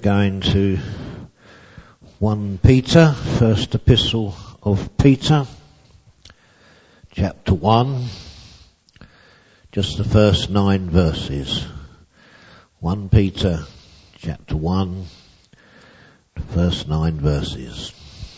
going to 1 Peter, first epistle of Peter, chapter 1, just the first 9 verses. 1 Peter, chapter 1, the first 9 verses.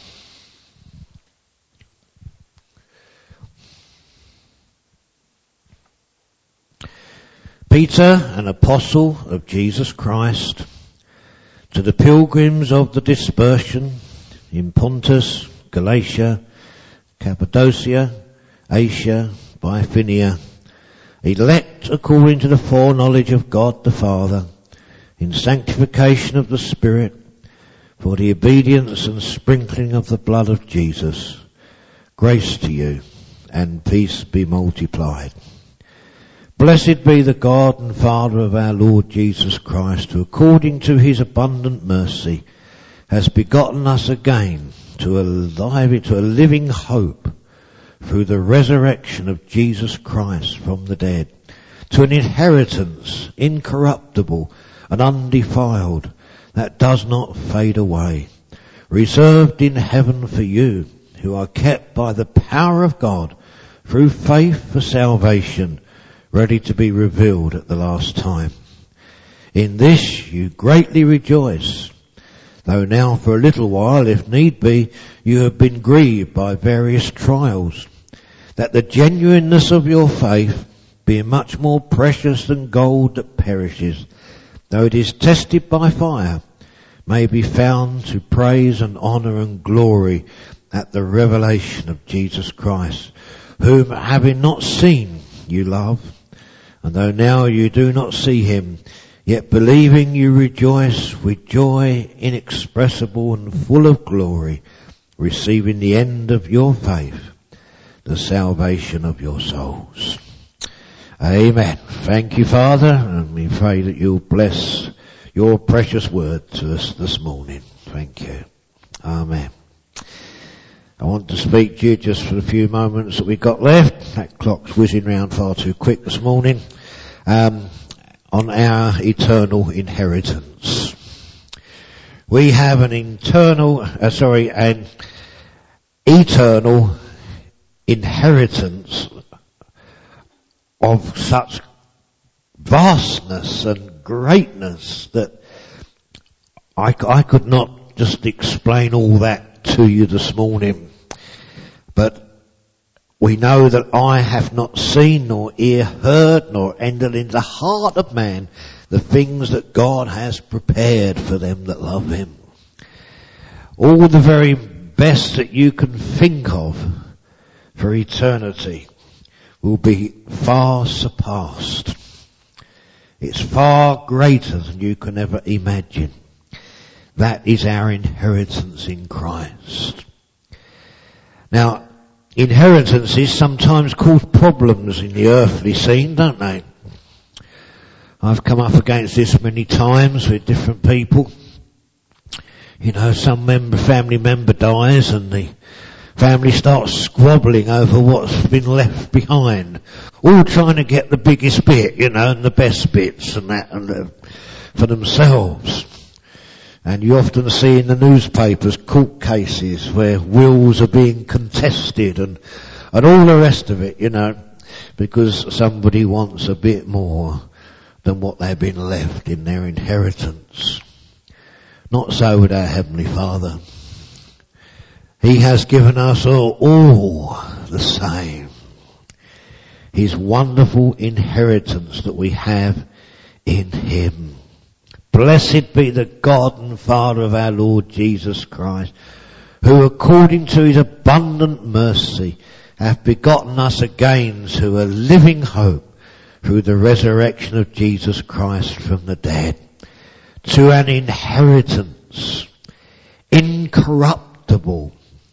Peter, an apostle of Jesus Christ, to the pilgrims of the dispersion in Pontus, Galatia, Cappadocia, Asia, Bithynia, elect according to the foreknowledge of God the Father, in sanctification of the Spirit, for the obedience and sprinkling of the blood of Jesus, grace to you, and peace be multiplied. Blessed be the God and Father of our Lord Jesus Christ, who according to his abundant mercy has begotten us again to a living hope through the resurrection of Jesus Christ from the dead, to an inheritance incorruptible and undefiled that does not fade away, reserved in heaven for you, who are kept by the power of God through faith for salvation, ready to be revealed at the last time. In this you greatly rejoice, though now for a little while, if need be, you have been grieved by various trials, that the genuineness of your faith, being much more precious than gold that perishes, though it is tested by fire, may be found to praise and honour and glory at the revelation of Jesus Christ, whom having not seen you love. And though now you do not see him, yet believing you rejoice with joy inexpressible and full of glory, receiving the end of your faith, the salvation of your souls. Amen. Thank you, Father, and we pray that you'll bless your precious word to us this morning. Thank you. Amen. I want to speak to you just for the few moments that we've got left. That clock's whizzing round far too quick this morning. On our eternal inheritance. We have an eternal inheritance of such vastness and greatness that I could not just explain all that to you this morning. But we know that eye hath not seen, nor ear heard, nor entered into the heart of man the things that God has prepared for them that love him. All the very best that you can think of for eternity will be far surpassed. It's far greater than you can ever imagine. That is our inheritance in Christ. Now, inheritances sometimes cause problems in the earthly scene, don't they? I've come up against this many times with different people. You know, some family member dies and the family starts squabbling over what's been left behind. All trying to get the biggest bit, you know, and the best bits and that for themselves. And you often see in the newspapers court cases where wills are being contested and all the rest of it, you know, because somebody wants a bit more than what they've been left in their inheritance. Not so with our Heavenly Father. He has given us all the same. His wonderful inheritance that we have in him. Blessed be the God and Father of our Lord Jesus Christ, who according to his abundant mercy hath begotten us again to a living hope through the resurrection of Jesus Christ from the dead, to an inheritance incorruptible.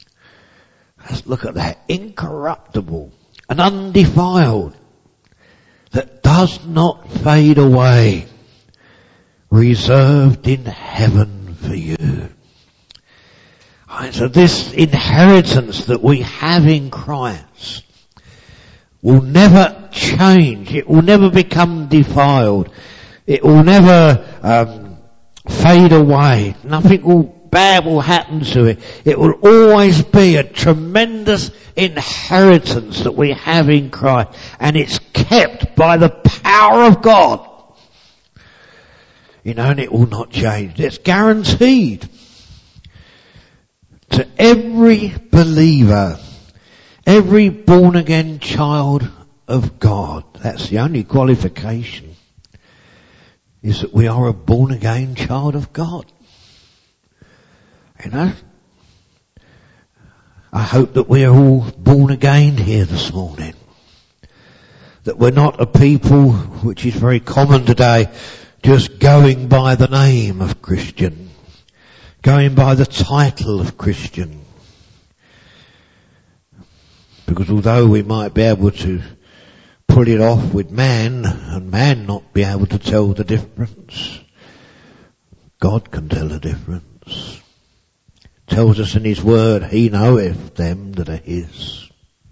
Let's look at that. Incorruptible and undefiled, that does not fade away, reserved in heaven for you. Right, so this inheritance that we have in Christ will never change. It will never become defiled. It will never fade away. Nothing bad will happen to it. It will always be a tremendous inheritance that we have in Christ, and it's kept by the power of God. And it will not change. It's guaranteed to every believer, every born again child of God. That's the only qualification, is that we are a born again child of God. I hope that we are all born again here this morning. That we're not a people, which is very common today, just going by the name of Christian, going by the title of Christian. Because although we might be able to pull it off with man, and man not be able to tell the difference, God can tell the difference. Tells us in His Word, He knoweth them that are His.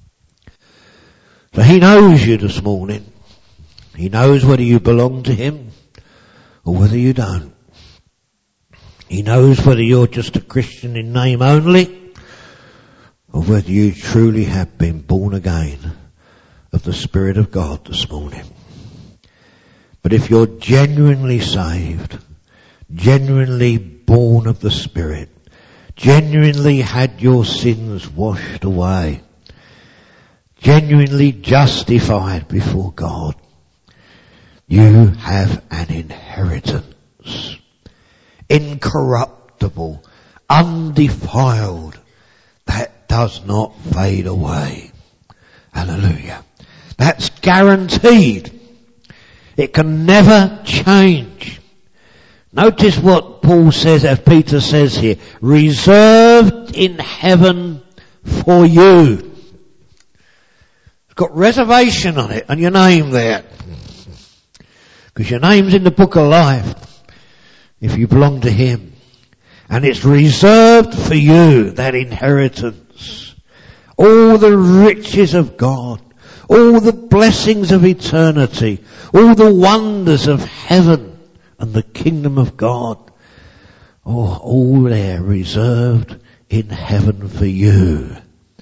So He knows you this morning. He knows whether you belong to Him or whether you don't. He knows whether you're just a Christian in name only or whether you truly have been born again of the Spirit of God this morning. But if you're genuinely saved, genuinely born of the Spirit, genuinely had your sins washed away, genuinely justified before God, you have an inheritance, incorruptible, undefiled, that does not fade away. Hallelujah. That's guaranteed. It can never change. Notice what Paul says, as Peter says here, reserved in heaven for you. It's got reservation on it and your name there. Because your name's in the book of life if you belong to Him. And it's reserved for you, that inheritance. All the riches of God, all the blessings of eternity, all the wonders of heaven and the kingdom of God, all there reserved in heaven for you.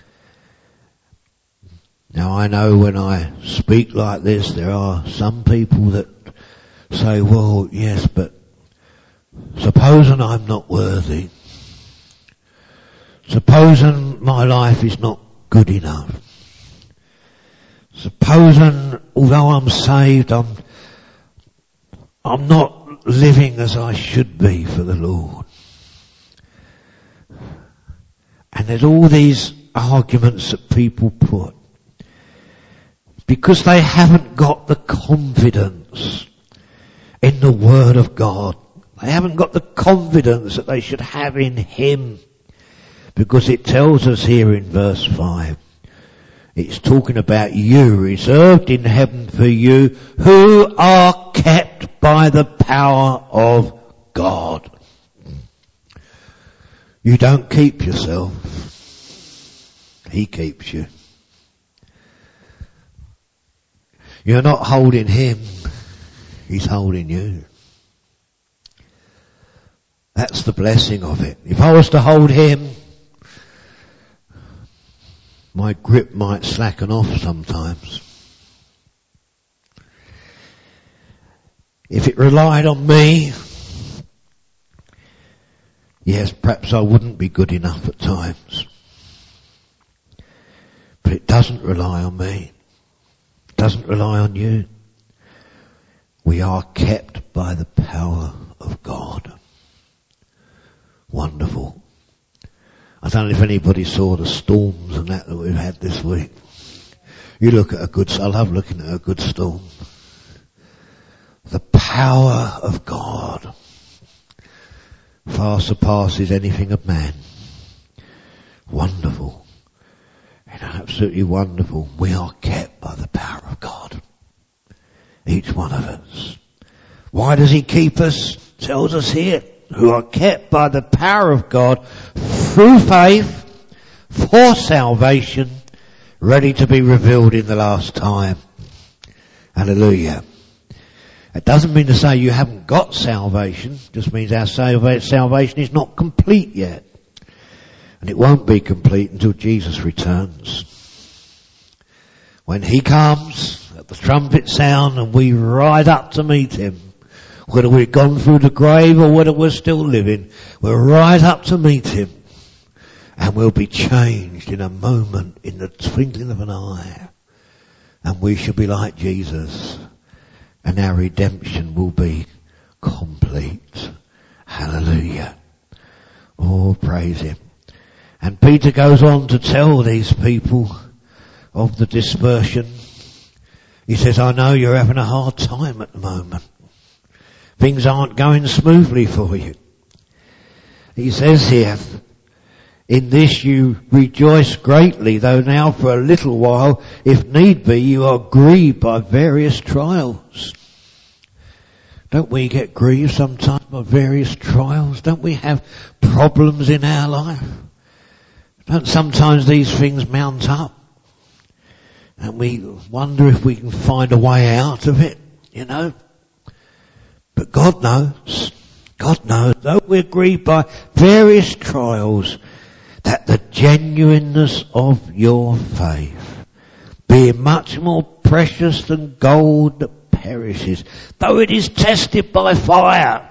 Now I know when I speak like this, there are some people that say, well, yes, but supposing I'm not worthy, supposing my life is not good enough, supposing although I'm saved, I'm not living as I should be for the Lord. And there's all these arguments that people put because they haven't got the confidence in the Word of God. They haven't got the confidence that they should have in Him. Because it tells us here in verse 5, it's talking about you, reserved in heaven for you, who are kept by the power of God. You don't keep yourself. He keeps you. You're not holding Him. He's holding you. That's the blessing of it. If I was to hold Him, my grip might slacken off sometimes. If it relied on me, yes, perhaps I wouldn't be good enough at times. But it doesn't rely on me. It doesn't rely on you. We are kept by the power of God. Wonderful. I don't know if anybody saw the storms and that we've had this week. You look at I love looking at a good storm. The power of God far surpasses anything of man. Wonderful. And absolutely wonderful. We are kept by the power of God. Each one of us. Why does He keep us? Tells us here. Who are kept by the power of God through faith for salvation, ready to be revealed in the last time. Hallelujah. It doesn't mean to say you haven't got salvation. It just means our salvation is not complete yet. And it won't be complete until Jesus returns. When he comes, at the trumpet sound, and we ride up to meet him, whether we've gone through the grave or whether we're still living, we'll ride up to meet him. And we'll be changed in a moment, in the twinkling of an eye. And we shall be like Jesus. And our redemption will be complete. Hallelujah. Oh, praise him. And Peter goes on to tell these people of the dispersion. He says, I know you're having a hard time at the moment. Things aren't going smoothly for you. He says here, in this you rejoice greatly, though now for a little while, if need be, you are grieved by various trials. Don't we get grieved sometimes by various trials? Don't we have problems in our life? Don't sometimes these things mount up? And we wonder if we can find a way out of it, you know? But God knows. God knows. Though we're grieved by various trials, that the genuineness of your faith, being much more precious than gold that perishes, though it is tested by fire.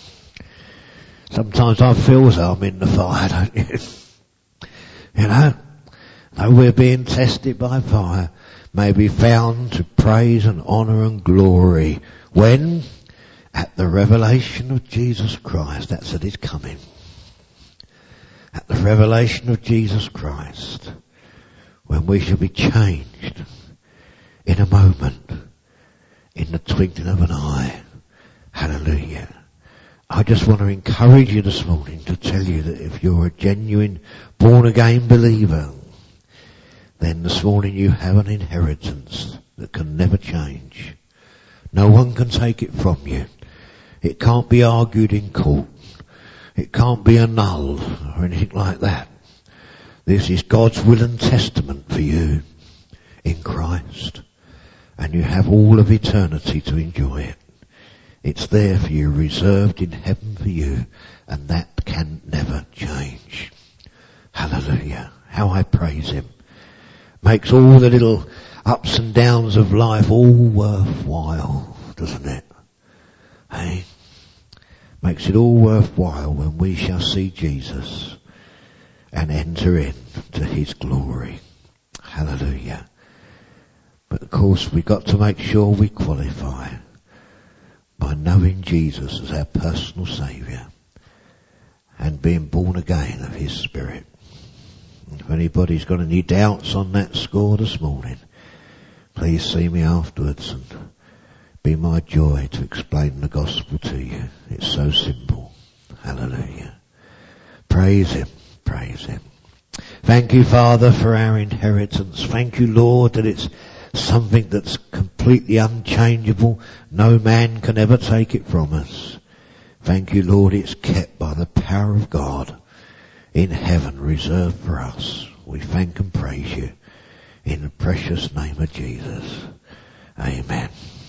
Sometimes I feel as though I'm in the fire, don't you? You know, though we're being tested by fire, may be found to praise and honour and glory when, at the revelation of Jesus Christ, that's at his coming. At the revelation of Jesus Christ, when we shall be changed in a moment, in the twinkling of an eye. Hallelujah. I just want to encourage you this morning to tell you that if you're a genuine born again believer, then this morning you have an inheritance that can never change. No one can take it from you. It can't be argued in court. It can't be annulled or anything like that. This is God's will and testament for you in Christ. And you have all of eternity to enjoy it. It's there for you, reserved in heaven for you, and that can never change. Hallelujah. How I praise him. Makes all the little ups and downs of life all worthwhile, doesn't it? Hey? Makes it all worthwhile when we shall see Jesus and enter into his glory. Hallelujah. But of course we've got to make sure we qualify by knowing Jesus as our personal Saviour and being born again of his Spirit. If anybody's got any doubts on that score this morning, please see me afterwards, and be my joy to explain the gospel to you. It's so simple. Hallelujah. Praise him. Praise him. Thank you, Father, for our inheritance. Thank you, Lord, that it's something that's completely unchangeable. No man can ever take it from us. Thank you, Lord, it's kept by the power of God in heaven, reserved for us. We thank and praise you in the precious name of Jesus. Amen.